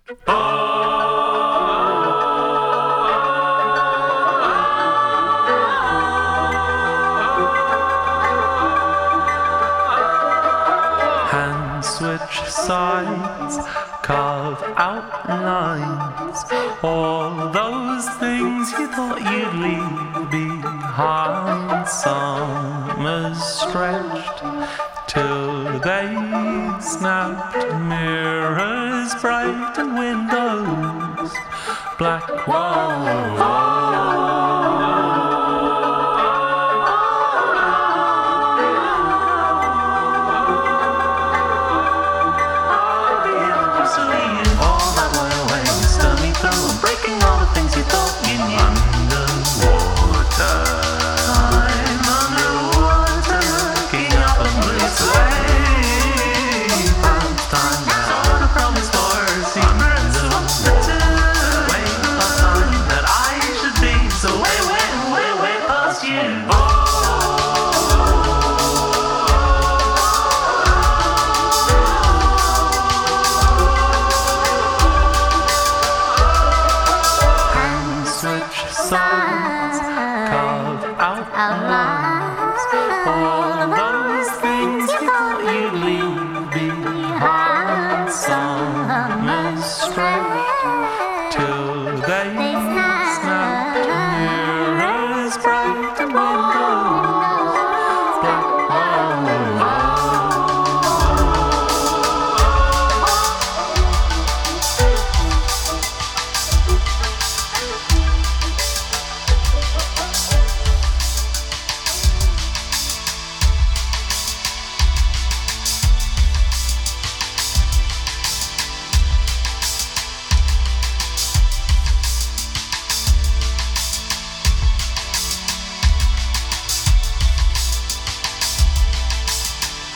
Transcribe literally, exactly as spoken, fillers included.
Hands switch sides, carve out lines, all those things you thought you'd leave behind. Summers stretched till they snapped, mirrors bright and windows black. Whoa, whoa.